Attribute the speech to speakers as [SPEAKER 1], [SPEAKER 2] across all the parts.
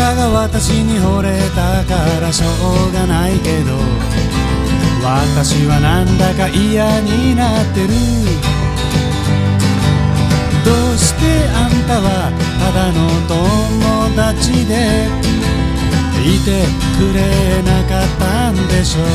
[SPEAKER 1] たが私に惚れたからしょうがないけど、私はなんだか嫌になってる。どうしてあんたはただの友達でいてくれなかったんでしょう。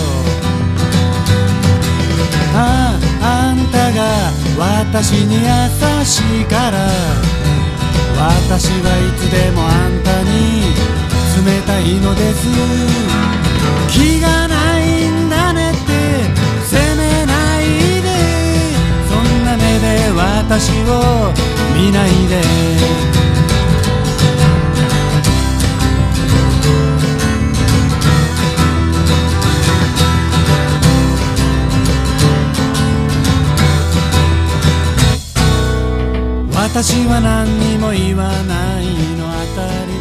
[SPEAKER 1] あんたが私に優しいから、私はいつでもあんたに冷たいのです。気がないんだねって責めないで、そんな目で私を見ないで。私は何にも言わないの当たり